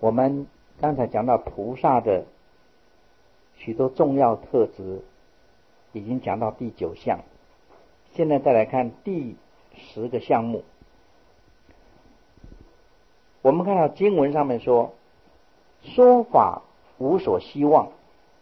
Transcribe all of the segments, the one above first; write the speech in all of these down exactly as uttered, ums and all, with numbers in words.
我们刚才讲到菩萨的许多重要特质，已经讲到第九项，现在再来看第十个项目。我们看到经文上面说，说法无所希望。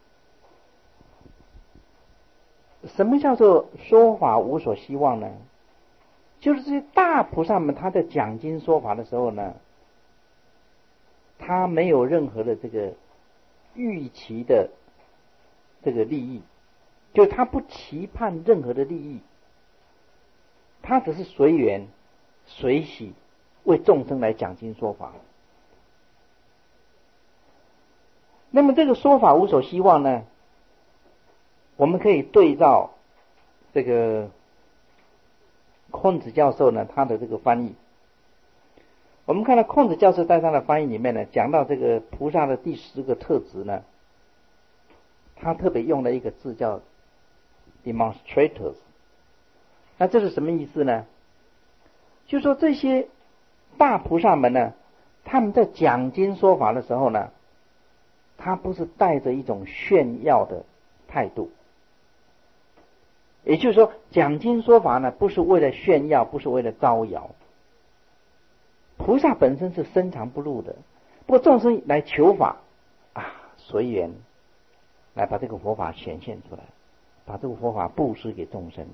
什么叫做说法无所希望呢？就是这些大菩萨们他在讲经说法的时候呢，他没有任何的这个预期的这个利益，就他不期盼任何的利益，他只是随缘随喜为众生来讲经说法。那么这个说法无所希望呢，我们可以对照这个孔子教授呢他的这个翻译。我们看到孔子教授在他的翻译里面呢，讲到这个菩萨的第十个特质呢，他特别用了一个字叫 demonstrators。 那这是什么意思呢？就是说这些大菩萨们呢，他们在讲经说法的时候呢，他不是带着一种炫耀的态度，也就是说讲经说法呢，不是为了炫耀，不是为了招摇。菩萨本身是深藏不露的，不过众生来求法啊，随缘来把这个佛法显现出来，把这个佛法布施给众生。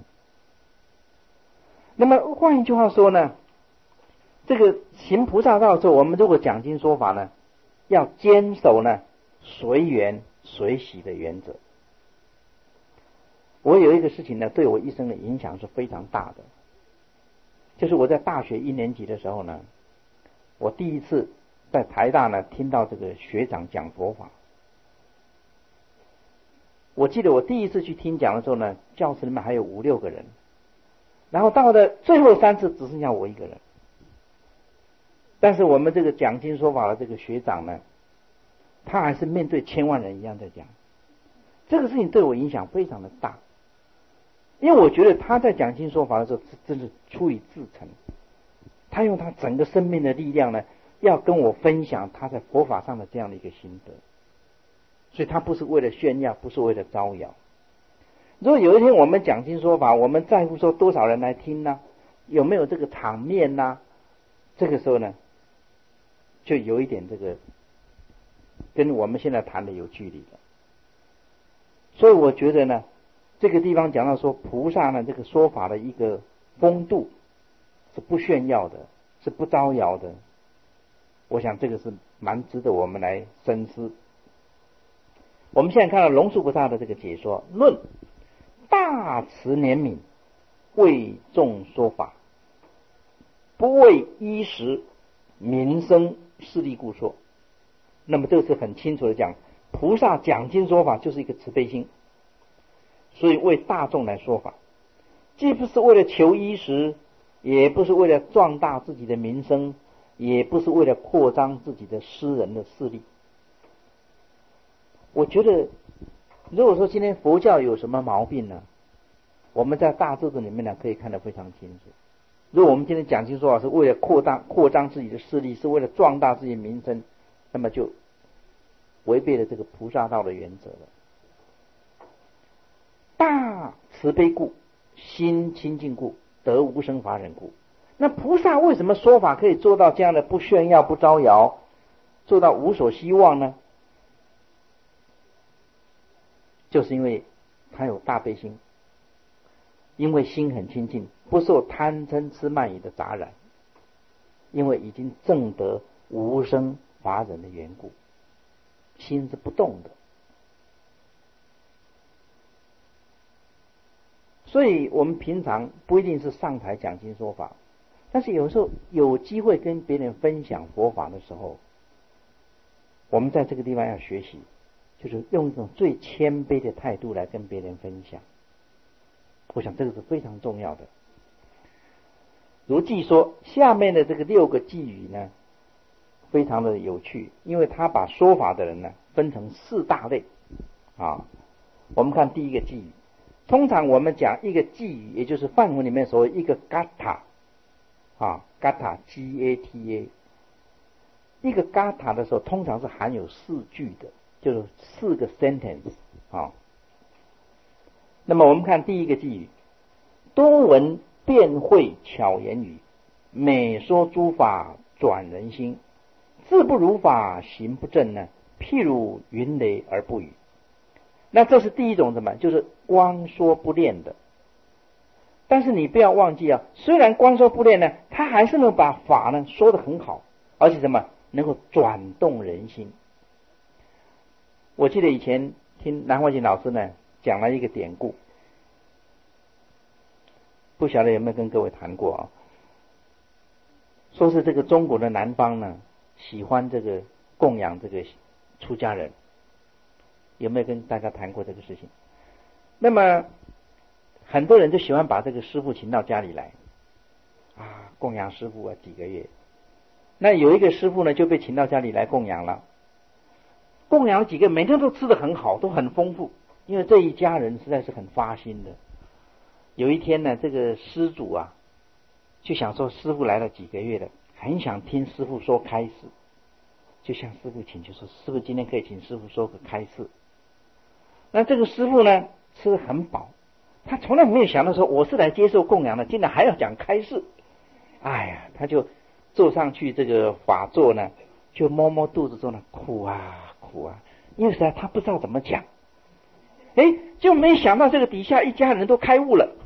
那么换一句话说呢，这个行菩萨道的时候，我们如果讲经说法呢，要坚守呢随缘随喜的原则。我有一个事情呢，对我一生的影响是非常大的，就是我在大学一年级的时候呢，我第一次在台大呢听到这个学长讲佛法。我记得我第一次去听讲的时候呢，教室里面还有五六个人，然后到了最后三次只剩下我一个人。但是我们这个讲经说法的这个学长呢，他还是面对千万人一样在讲。这个事情对我影响非常的大，因为我觉得他在讲经说法的时候真是出于至诚，他用他整个生命的力量呢，要跟我分享他在佛法上的这样的一个心得。所以他不是为了炫耀，不是为了招摇。如果有一天我们讲经说法，我们在乎说多少人来听呢、啊？有没有这个场面呢、啊？这个时候呢，就有一点这个跟我们现在谈的有距离了。所以我觉得呢，这个地方讲到说菩萨呢这个说法的一个风度是不炫耀的，是不招摇的。我想这个是蛮值得我们来深思。我们现在看到龙树菩萨的这个解说，论大慈怜悯，为众说法，不为衣食民生势利故说。那么这个是很清楚的讲，菩萨讲经说法就是一个慈悲心，所以为大众来说法，既不是为了求衣食，也不是为了壮大自己的名声，也不是为了扩张自己的私人的势力。我觉得如果说今天佛教有什么毛病呢，我们在大智度里面呢可以看得非常清楚。如果我们今天讲经说法是为了扩大扩张自己的势力，是为了壮大自己的名声，那么就违背了这个菩萨道的原则了。大慈悲故，心清净故，得无生法忍故。那菩萨为什么说法可以做到这样的不炫耀不招摇，做到无所希望呢？就是因为他有大悲心，因为心很清净，不受贪嗔痴慢疑的杂染，因为已经证得无生法忍的缘故，心是不动的。所以我们平常不一定是上台讲经说法，但是有时候有机会跟别人分享佛法的时候，我们在这个地方要学习，就是用一种最谦卑的态度来跟别人分享。我想这个是非常重要的。如记说下面的这个六个寄语呢，非常的有趣，因为他把说法的人呢分成四大类啊。我们看第一个寄语，通常我们讲一个寄语，也就是梵文里面所谓一个 gatha 啊 gatha G A T A， 一个嘎塔的时候，通常是含有四句的，就是四个 sentence 啊。那么我们看第一个寄语：多闻辩会巧言语，每说诸法转人心。自不如法，行不正呢？譬如云雷而不语。那这是第一种什么？就是光说不练的。但是你不要忘记啊，虽然光说不练呢，他还是能把法呢说得很好，而且什么能够转动人心。我记得以前听南怀瑾老师呢讲了一个典故，不晓得有没有跟各位谈过啊？说是这个中国的南方呢喜欢这个供养这个出家人，有没有跟大家谈过这个事情？那么很多人就喜欢把这个师父请到家里来啊，供养师父啊几个月。那有一个师父呢就被请到家里来供养了，供养了几个，每天都吃得很好，都很丰富，因为这一家人实在是很发心的。有一天呢，这个施主啊就想说，师父来了几个月了，很想听师父说开示，就向师父请求说，师父今天可以请师父说个开示。那这个师父呢吃得很饱，他从来没有想到说我是来接受供养的，竟然还要讲开示。哎呀，他就坐上去这个法座呢，就摸摸肚子说呢，苦啊苦啊，因为实在他不知道怎么讲。哎，就没想到这个底下一家人都开悟了。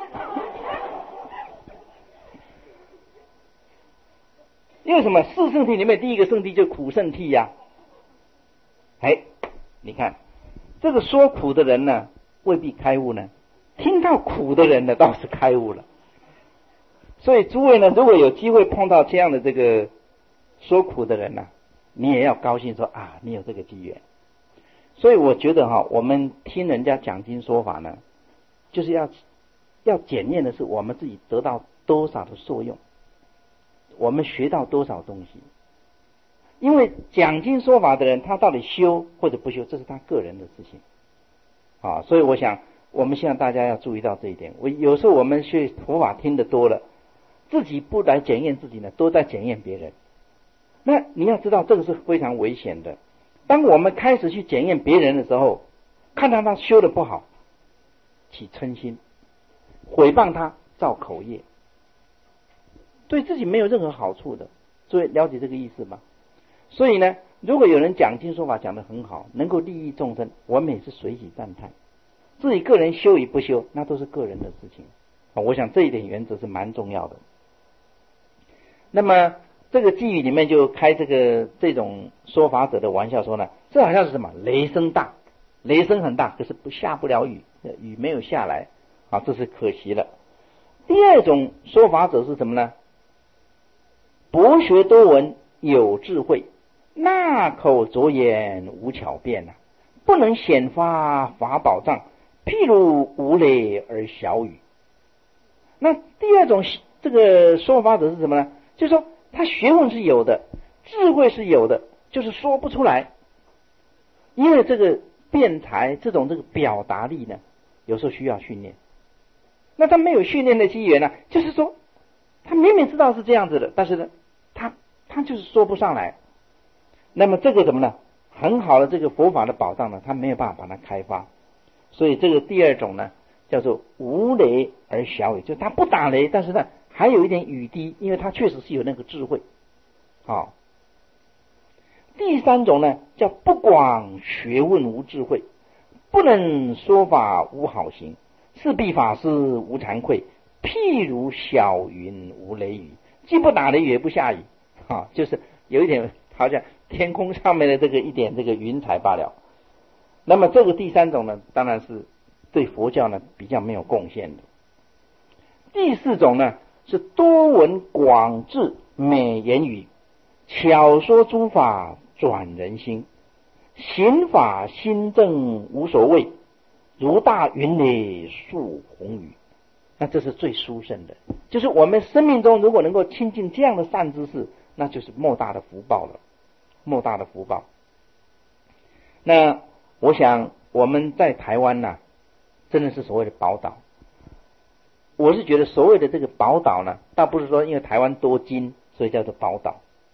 因为什么？四圣谛里面第一个圣谛就苦圣谛呀。哎，你看这个说苦的人呢未必开悟呢，听到苦的人呢倒是开悟了。所以诸位呢，如果有机会碰到这样的这个说苦的人呢，你也要高兴说啊，你有这个机缘。所以我觉得哈，我们听人家讲经说法呢，就是要要检验的是我们自己得到多少的受用，我们学到多少东西。因为讲经说法的人，他到底修或者不修，这是他个人的事情啊。所以我想我们希望大家要注意到这一点。我有时候我们学佛法听得多了，自己不来检验自己呢，都在检验别人。那你要知道这个是非常危险的。当我们开始去检验别人的时候，看到他修的不好，起嗔心，毁谤他，造口业，对自己没有任何好处的。所以了解这个意思吗？所以呢，如果有人讲经说法讲得很好，能够利益众生，我们也是随喜赞叹。自己个人修与不修，那都是个人的事情。我想这一点原则是蛮重要的。那么这个寄语里面就开这个这种说法者的玩笑说呢，这好像是什么？雷声大，雷声很大，可是不下不了雨，雨没有下来啊，这是可惜了。第二种说法者是什么呢？博学多闻，有智慧，那口拙言，无巧辩啊，不能显发法宝藏，譬如无雷而小雨。那第二种这个说法者是什么呢？就是说他学问是有的，智慧是有的，就是说不出来。因为这个辩才这种这个表达力呢，有时候需要训练。那他没有训练的机缘呢，就是说他明明知道是这样子的，但是呢他他就是说不上来。那么这个怎么呢？很好的这个佛法的宝藏呢，他没有办法把它开发。所以这个第二种呢叫做无雷而小雨，就他不打雷，但是呢还有一点雨滴，因为他确实是有那个智慧。好，第三种呢叫不广学问无智慧，不能说法无好行，是必法师无惭愧，譬如小云无雷雨，既不打雷也不下雨。啊，就是有一点好像天空上面的这个一点这个云彩罢了。那么这个第三种呢，当然是对佛教呢比较没有贡献的。第四种呢是多闻广智美言语，巧说诸法转人心，行法心正无所谓，如大云雷数红雨。那这是最殊胜的，就是我们生命中如果能够亲近这样的善知识，那就是莫大的福报了，莫大的福报。那我想我们在台湾呢、啊，真的是所谓的宝岛。我是觉得所谓的这个宝岛呢，倒不是说因为台湾多金所以叫做宝岛，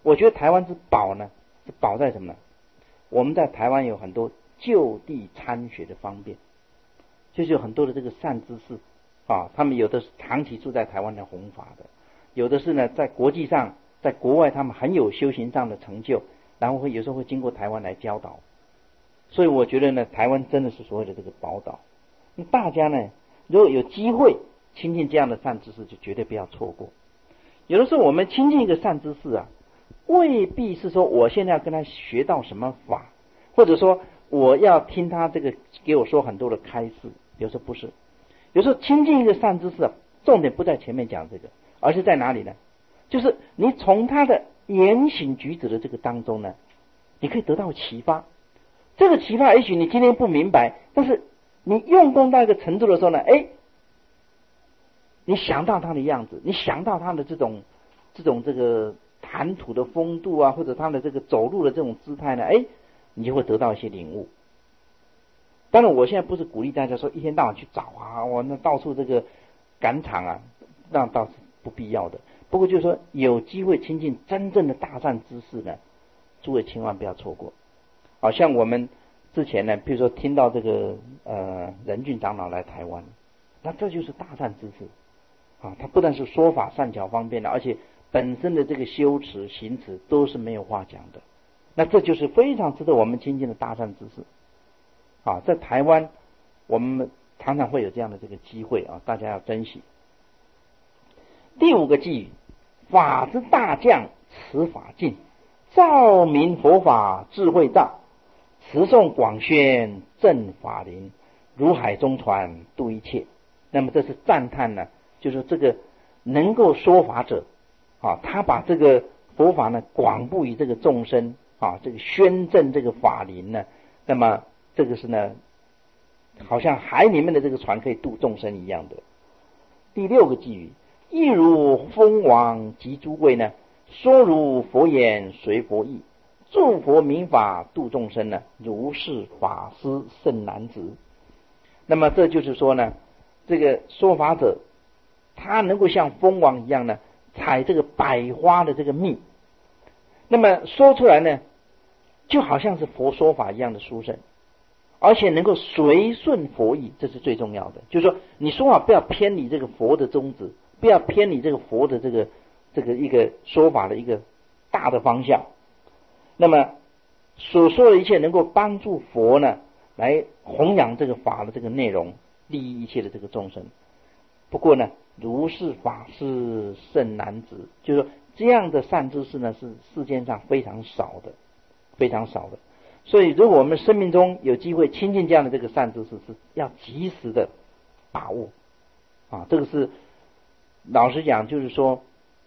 我觉得台湾之宝呢，是宝在什么呢？我们在台湾有很多就地参学的方便，就是有很多的这个善知识啊，他们有的是长期住在台湾的弘法的，有的是呢在国际上，在国外他们很有修行上的成就，然后会有时候会经过台湾来教导。所以我觉得呢，台湾真的是所谓的这个宝岛。大家呢，如果有机会亲近这样的善知识，就绝对不要错过。有的时候我们亲近一个善知识啊，未必是说我现在要跟他学到什么法，或者说我要听他这个给我说很多的开示，有时候不是。有时候亲近一个善知识啊，重点不在前面讲这个，而是在哪里呢？就是你从他的言行举止的这个当中呢，你可以得到启发。这个启发也许你今天不明白，但是你用功到一个程度的时候呢，哎，你想到他的样子，你想到他的这种这种这个谈吐的风度啊，或者他的这个走路的这种姿态呢，哎，你就会得到一些领悟。当然我现在不是鼓励大家说一天到晚去找啊，我那到处这个赶场啊，那倒是不必要的。不过就是说有机会亲近真正的大善知识呢，诸位千万不要错过。好像我们之前呢，比如说听到这个呃仁俊长老来台湾，那这就是大善知识啊，他不但是说法善巧方便的，而且本身的这个修持行持都是没有话讲的。那这就是非常值得我们亲近的大善知识啊，在台湾我们常常会有这样的这个机会啊，大家要珍惜。第五个寄语：法之大将，持法尽，照明佛法智慧照，持诵广宣正法林，如海中船度一切。那么这是赞叹呢，就是这个能够说法者啊，他把这个佛法呢广布于这个众生啊，这个宣正这个法林呢，那么这个是呢，好像海里面的这个船可以度众生一样的。第六个寄语：亦如风王及诸位呢，说如佛言随佛意，诸佛明法度众生呢，如是法师甚难值。那么这就是说呢，这个说法者他能够像蜂王一样呢，采这个百花的这个蜜，那么说出来呢，就好像是佛说法一样的殊胜，而且能够随顺佛意，这是最重要的。就是说你说话不要偏离这个佛的宗旨，不要偏离这个佛的这个这个一个说法的一个大的方向。那么所说的一切能够帮助佛呢来弘扬这个法的这个内容，利益一切的这个众生。不过呢，如是法是甚难值，就是说这样的善知识呢是世间上非常少的，非常少的。所以如果我们生命中有机会亲近这样的这个善知识，是要及时的把握啊。这个是老实讲，就是说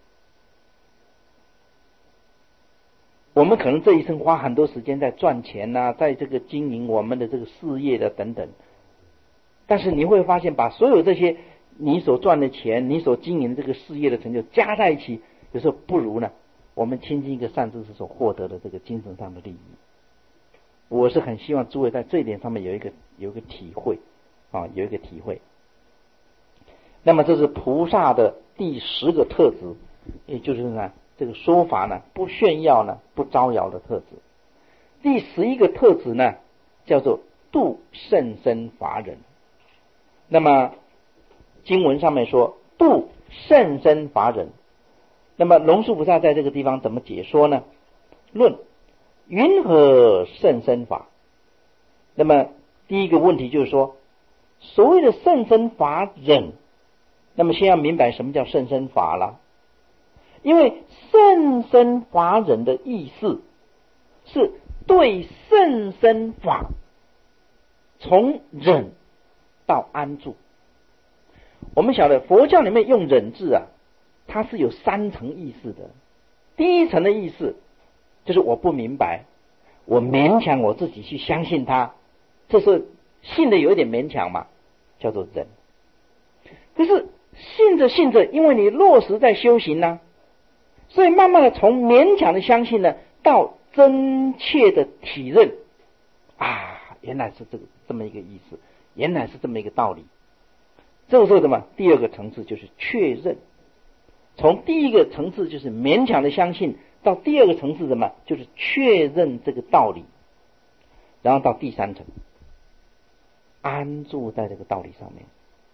我们可能这一生花很多时间在赚钱啊，在这个经营我们的这个事业的等等，但是你会发现把所有这些你所赚的钱，你所经营的这个事业的成就加在一起，有时候不如呢我们亲近一个善知识所获得的这个精神上的利益。我是很希望诸位在这一点上面有一个有一个体会啊，有一个体会。那么这是菩萨的第十个特质，也就是呢这个说法呢不炫耀呢不招摇的特质。第十一个特质呢叫做度甚深法忍。那么经文上面说度甚深法忍，那么龙树菩萨在这个地方怎么解说呢？论云何甚深法？那么第一个问题就是说，所谓的甚深法忍，那么先要明白什么叫甚深法了。因为甚深法忍的意思是对甚深法从忍到安住。我们晓得佛教里面用忍字啊，它是有三层意思的。第一层的意思就是我不明白，我勉强我自己去相信它，这是信的有一点勉强嘛，叫做忍。可是信着信着，因为你落实在修行呢、啊，所以慢慢的从勉强的相信呢，到真切的体认啊，原来是这个这么一个意思，原来是这么一个道理。这个时候的嘛，第二个层次就是确认。从第一个层次就是勉强的相信， 到第二个层次什么？就是确认这个道理，然后到第三层，安住在这个道理上面。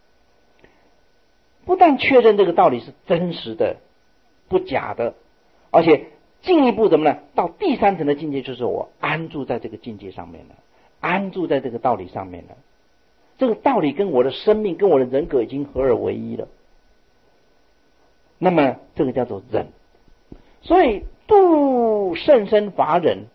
不但确认这个道理是真实的、不假的，而且进一步怎么呢？到第三层的境界，就是我安住在这个境界上面了，安住在这个道理上面了。这个道理跟我的生命、跟我的人格已经合而为一了。那么这个叫做忍。所以度甚深法忍，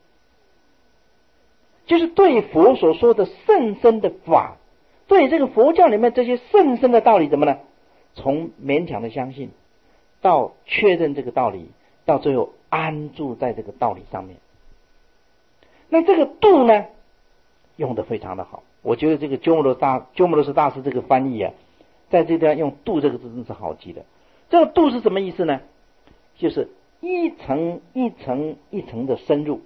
就是对佛所说的甚深的法，对这个佛教里面这些甚深的道理怎么呢？从勉强的相信，到确认这个道理，到最后安住在这个道理上面。那这个度呢，用得非常的好。我觉得这个鸠摩罗大鸠摩罗什大师这个翻译啊，在这地方用度这个字真是好记的。这个度是什么意思呢？就是一层一层一层的深入，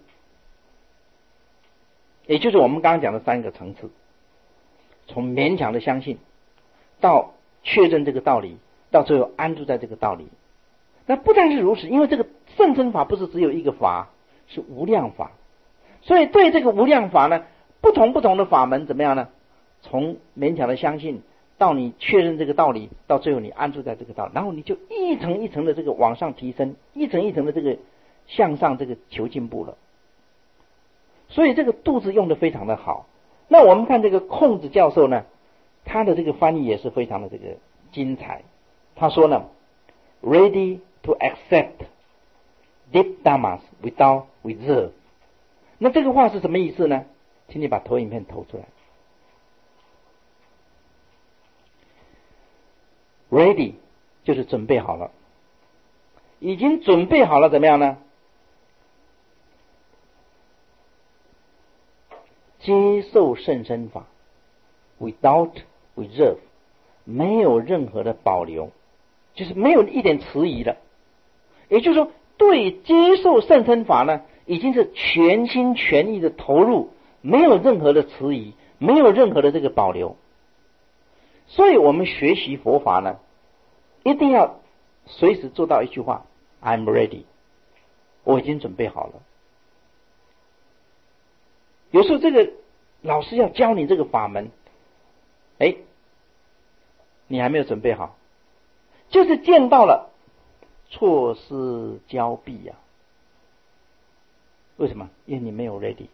也就是我们刚刚讲的三个层次，从勉强的相信到确认这个道理，到最后安住在这个道理。那不但是如此，因为这个甚深法不是只有一个法，是无量法，所以对这个无量法呢，不同不同的法门怎么样呢？从勉强的相信到你确认这个道理，到最后你安住在这个道理，然后你就一层一层的这个往上提升，一层一层的这个向上这个求进步了。所以这个度字用得非常的好。那我们看这个孔子教授呢，他的这个翻译也是非常的这个精彩。他说呢 ，ready to accept deep dhammas without reserve。那这个话是什么意思呢？请你把投影片投出来。ready 就是准备好了，已经准备好了，怎么样呢？接受甚深法 without reserve， 没有任何的保留，就是没有一点迟疑了。也就是说，对接受甚深法呢，已经是全心全意的投入，没有任何的迟疑，没有任何的这个保留。所以我们学习佛法呢，一定要随时做到一句话 I'm ready， 我已经准备好了。有时候这个老师要教你这个法门，哎，你还没有准备好，就是见到了错失交臂呀、啊。为什么？因为你没有 ready，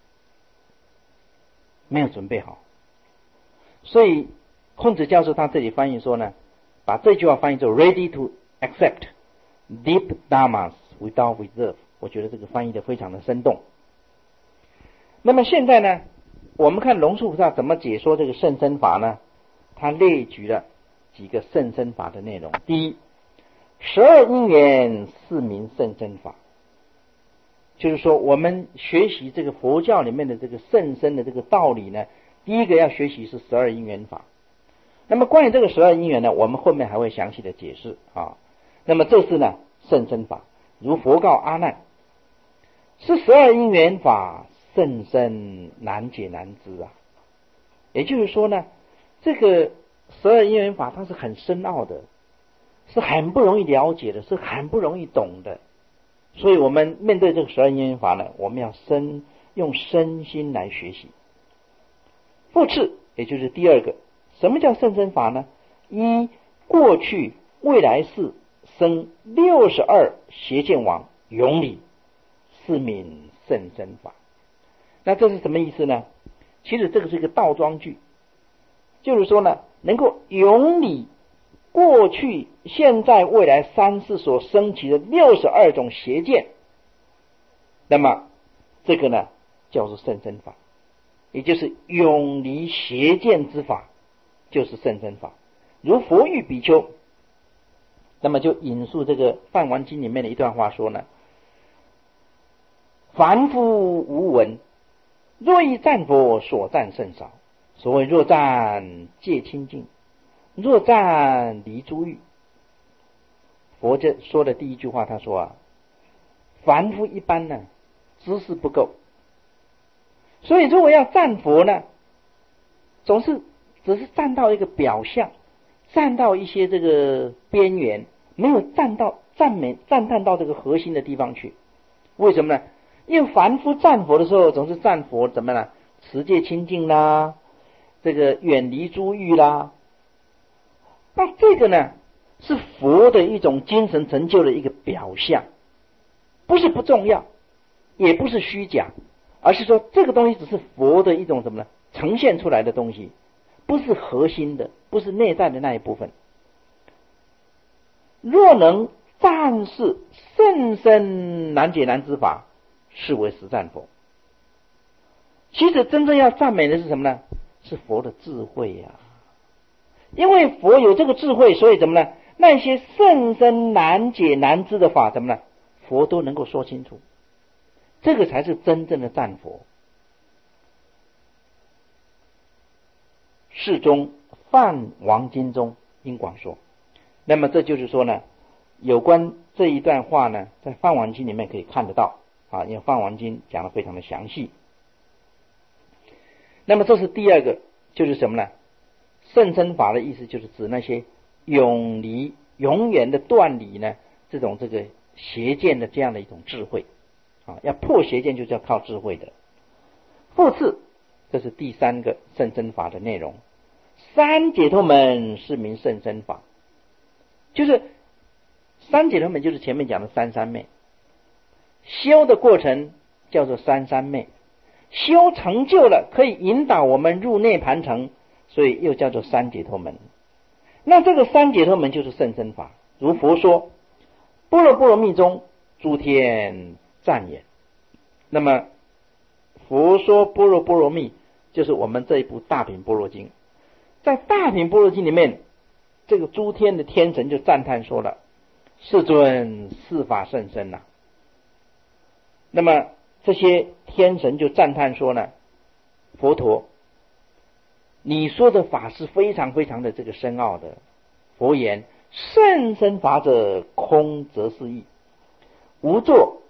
没有准备好。所以孔子教授他这里翻译说呢，把这句话翻译作 ready to accept deep dhammas without reserve， 我觉得这个翻译的非常的生动。那么现在呢，我们看龙树菩萨怎么解说这个甚深法呢？他列举了几个甚深法的内容。第一，十二因缘是名甚深法，就是说我们学习这个佛教里面的这个甚深的这个道理呢，第一个要学习是十二因缘法。那么关于这个十二因缘呢，我们后面还会详细的解释啊。那么这是呢甚深法，如佛告阿难，是十二因缘法甚深难解难知啊。也就是说呢，这个十二因缘法它是很深奥的，是很不容易了解的，是很不容易懂的。所以我们面对这个十二因缘法呢，我们要身用身心来学习。复次，也就是第二个，什么叫甚深法呢？一，过去未来世生六十二邪见网永理，是名甚深法。那这是什么意思呢？其实这个是一个倒装句，就是说呢，能够永理过去现在未来三世所升起的六十二种邪见，那么这个呢叫做甚深法，也就是永离邪见之法，就是甚深法。如佛喻比丘，那么就引述这个《梵王经》里面的一段话说呢，凡夫无闻，若以赞佛所赞甚少。所谓若赞戒清净，若赞离诸欲。佛这说的第一句话，他说啊，凡夫一般呢知识不够，所以如果要赞佛呢，总是只是站到一个表象，站到一些这个边缘，没有站到赞美赞叹到这个核心的地方去。为什么呢？因为凡夫赞佛的时候，总是赞佛怎么呢？持戒清净啦，这个远离诸欲啦。那这个呢，是佛的一种精神成就的一个表象，不是不重要，也不是虚假，而是说这个东西只是佛的一种什么呢？呈现出来的东西，不是核心的，不是内在的那一部分。若能赞是甚深难解难知法，是为实赞佛。其实真正要赞美的是什么呢？是佛的智慧呀、啊。因为佛有这个智慧，所以怎么呢？那些甚深难解难知的法，怎么呢？佛都能够说清楚。这个才是真正的赞佛。世宗梵王经中应广说。那么这就是说呢，有关这一段话呢，在梵王经里面可以看得到啊，因为梵王经讲得非常的详细。那么这是第二个，就是什么呢？甚深法的意思就是指那些永离永远的断离呢，这种这个邪见的这样的一种智慧啊，要破邪见就是要靠智慧的。复次，这是第三个甚深法的内容。三解脱门是名甚深法，就是三解脱门就是前面讲的三三昧，修的过程叫做三三昧，修成就了可以引导我们入涅盘城，所以又叫做三解脱门。那这个三解脱门就是甚深法，如佛说般若波罗蜜中诸天赞也。那么佛说般若波罗蜜就是我们这一部大品般若经，在大品般若经里面，这个诸天的天神就赞叹说了，世尊是法甚深啊。那么这些天神就赞叹说呢，佛陀你说的法是非常非常的这个深奥的。佛言甚深法者，空则是义，无作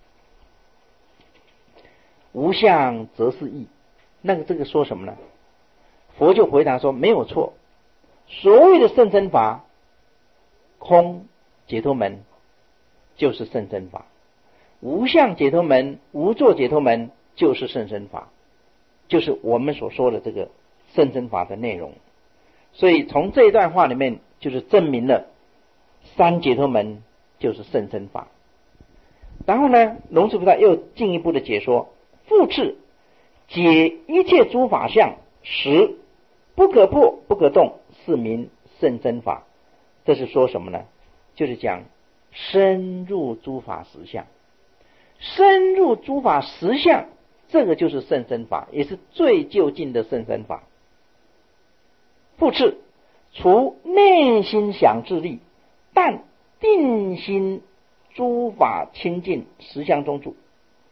无相则是义。那个这个说什么呢？佛就回答说没有错，所谓的甚深法，空解脱门就是甚深法，无相解脱门、无作解脱门就是甚深法，就是我们所说的这个甚深法的内容。所以从这一段话里面就是证明了三解脱门就是甚深法。然后呢，龙树菩萨又进一步的解说，复次解一切诸法相实不可破不可动，是名甚深法。这是说什么呢？就是讲深入诸法实相，深入诸法实相，这个就是甚深法，也是最究竟的甚深法。复次除内心想自力，但定心诸法清净实相中住。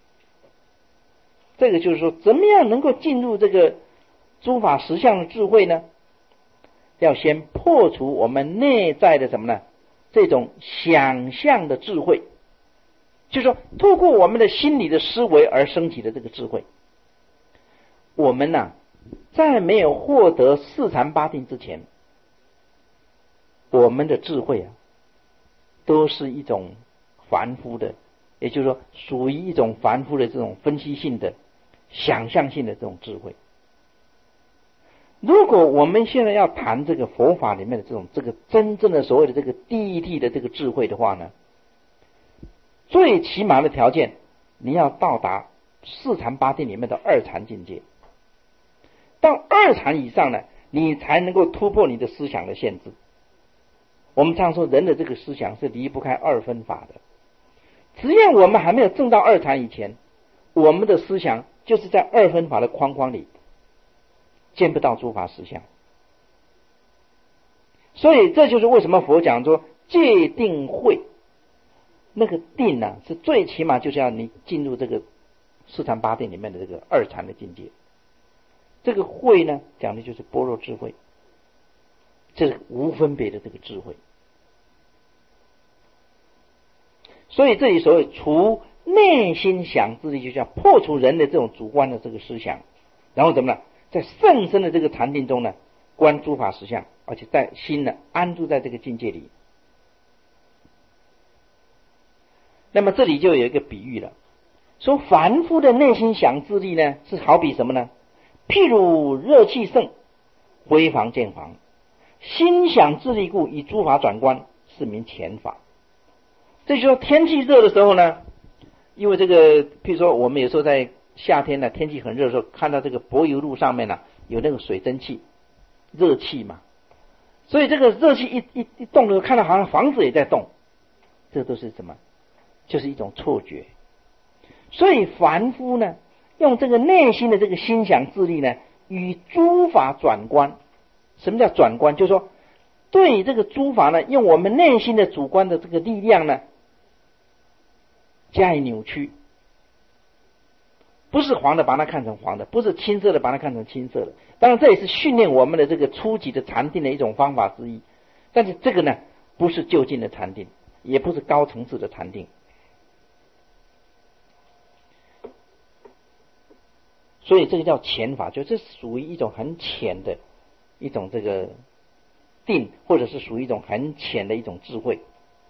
这个就是说怎么样能够进入这个诸法实相的智慧呢？要先破除我们内在的什么呢？这种想象的智慧，就是说透过我们的心理的思维而升起的这个智慧。我们呢、啊，在没有获得四禅八定之前，我们的智慧啊，都是一种凡夫的，也就是说属于一种凡夫的这种分析性的想象性的这种智慧。如果我们现在要谈这个佛法里面的这种这个真正的所谓的这个第一谛的这个智慧的话呢，最起码的条件你要到达四禅八定里面的二禅境界，到二禅以上呢，你才能够突破你的思想的限制。我们常说人的这个思想是离不开二分法的，只要我们还没有证到二禅以前，我们的思想就是在二分法的框框里，见不到诸法实相。所以这就是为什么佛讲说戒定慧，那个定呢、啊，是最起码就是要你进入这个四禅八定里面的这个二禅的境界。这个慧呢，讲的就是般若智慧，这是无分别的这个智慧。所以这里所谓除内心想自力，就叫破除人的这种主观的这个思想，然后怎么呢？在甚深的这个禅定中呢，观诸法实相，而且在心呢安住在这个境界里。 那么这里就有一个比喻了，说凡夫的内心想智力呢，是好比什么呢？譬如热气盛，挥房见房，心想智力故，以诸法转观，是名前法。这就说天气热的时候呢，因为这个譬如说我们有时候在夏天呢，天气很热的时候，看到这个柏油路上面呢有那个水蒸气，热气嘛，所以这个热气一一一动的时候，看到好像房子也在动，这都是什么？就是一种错觉。所以凡夫呢，用这个内心的这个心想智力呢，与诸法转观。什么叫转观？就是说对这个诸法呢，用我们内心的主观的这个力量呢，加以扭曲。不是黄的把它看成黄的，不是青色的把它看成青色的。当然这也是训练我们的这个初级的禅定的一种方法之一，但是这个呢，不是究竟的禅定，也不是高层次的禅定。所以这个叫浅法，就这属于一种很浅的一种这个定，或者是属于一种很浅的一种智慧。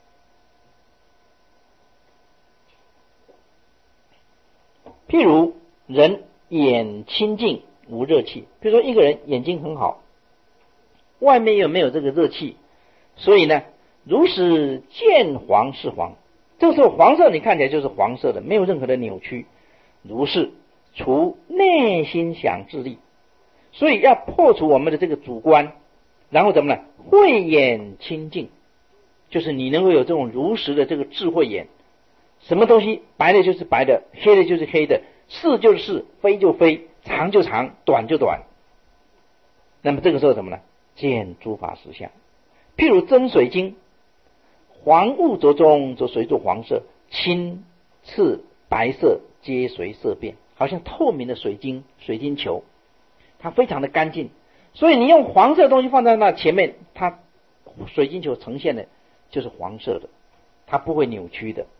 譬如人眼清净无热气，比如说一个人眼睛很好，外面又没有这个热气，所以呢，如是见黄是黄，这个时候黄色你看起来就是黄色的，没有任何的扭曲。如是除内心想智力，所以要破除我们的这个主观，然后怎么呢？慧眼清净，就是你能够有这种如实的这个智慧眼，什么东西白的就是白的，黑的就是黑的，是就是是，非就非，长就长，短就短。那么这个时候怎么呢？见诸法实相。譬如真水晶，黄物着中，则随着黄色，青赤白色皆随色变，好像透明的水晶水晶球，它非常的干净，所以你用黄色的东西放在那前面，它水晶球呈现的就是黄色的，它不会扭曲的。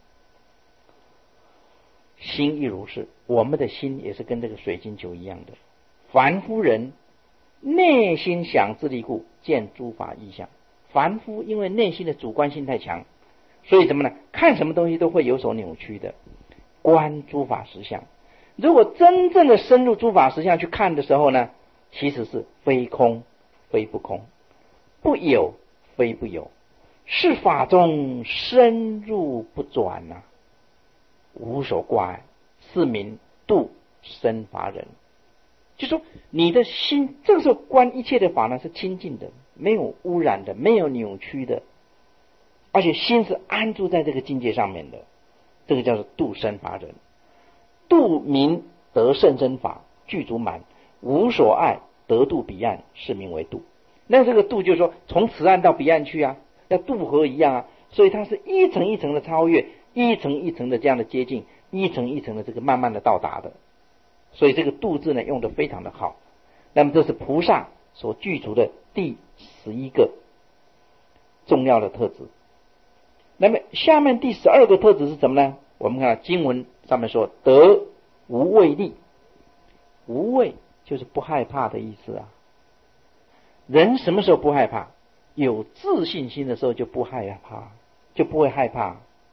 心亦如是，我们的心也是跟这个水晶球一样的。凡夫人内心想智力故，见诸法异相。凡夫因为内心的主观性太强，所以什么呢？看什么东西都会有所扭曲的。观诸法实相，如果真正的深入诸法实相去看的时候呢，其实是非空非不空，不有非不有，是法中深入不转呐、啊，无所挂碍，是名度生法忍。就说你的心这个时候观一切的法呢，是清净的，没有污染的，没有扭曲的，而且心是安住在这个境界上面的，这个叫做度生法忍。度名得甚真法，具足满，无所爱，得度彼岸，是名为度。那这个度就是说从此岸到彼岸去啊，要渡河一样啊，所以它是一层一层的超越，一层一层的这样的接近，一层一层的这个慢慢的到达的。所以这个度字呢用得非常的好。那么这是菩萨所具足的第十一个重要的特质。那么下面第十二个特质是什么呢？我们看经文上面说得无畏力，无畏就是不害怕的意思啊。人什么时候不害怕？有自信心的时候就不害怕，就不会害怕。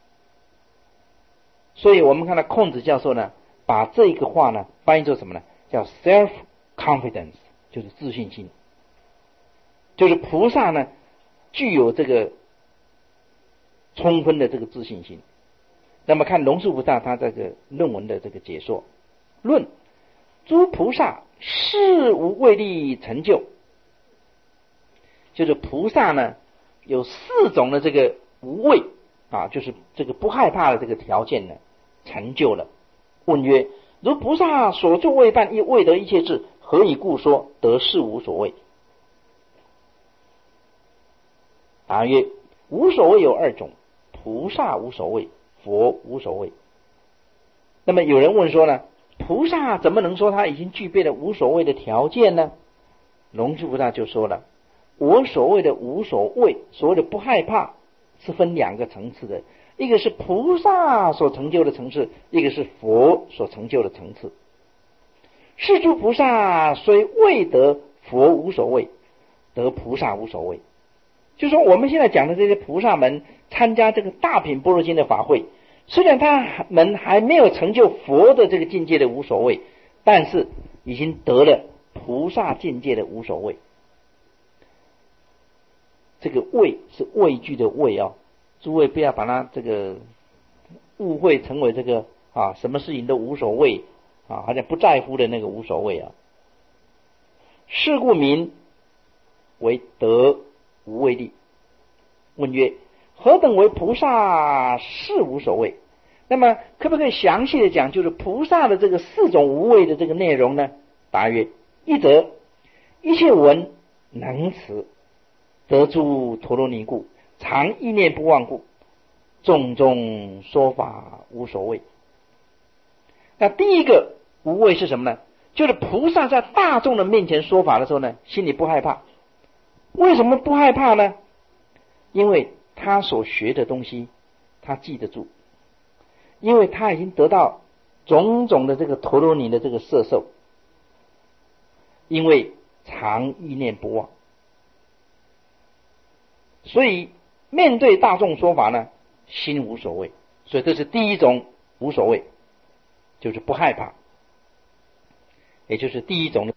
所以我们看到孔子教授呢，把这一个话呢翻译作什么呢？叫 self confidence， 就是自信心，就是菩萨呢具有这个充分的这个自信心。那么看龙树菩萨他这个论文的这个解说，论诸菩萨是无畏力成就，就是菩萨呢有四种的这个无畏啊，就是这个不害怕的这个条件呢成就了。问曰：如菩萨所作未办，亦未得一切智，何以故说得是无所谓？答曰：无所谓有二种，菩萨无所谓，佛无所谓。那么有人问说呢，菩萨怎么能说他已经具备了无所谓的条件呢？龙树菩萨就说了，我所谓的无所谓，所谓的不害怕，是分两个层次的，一个是菩萨所成就的层次，一个是佛所成就的层次。是诸菩萨虽未得佛无所谓，得菩萨无所谓。就说我们现在讲的这些菩萨们参加这个大品般若经的法会， 虽然他们还没有成就佛的这个境界的无所谓，但是已经得了菩萨境界的无所谓。这个畏是畏惧的畏啊，诸位不要把它这个误会成为这个啊什么事情都无所谓啊，好像不在乎的那个无所谓啊。是故名为得无畏力。问曰：何等为菩萨是无所谓？那么可不可以详细的讲，就是菩萨的这个四种无畏的这个内容呢？答曰：一则一切闻能持，得诸陀罗尼故，常意念不忘故，众众说法无所谓。那第一个无畏是什么呢？就是菩萨在大众的面前说法的时候呢，心里不害怕。为什么不害怕呢？因为他所学的东西他记得住，因为他已经得到种种的这个陀罗尼的这个摄受，因为常意念不忘，所以面对大众说法呢，心无所谓。所以这是第一种无所谓，就是不害怕，也就是第一种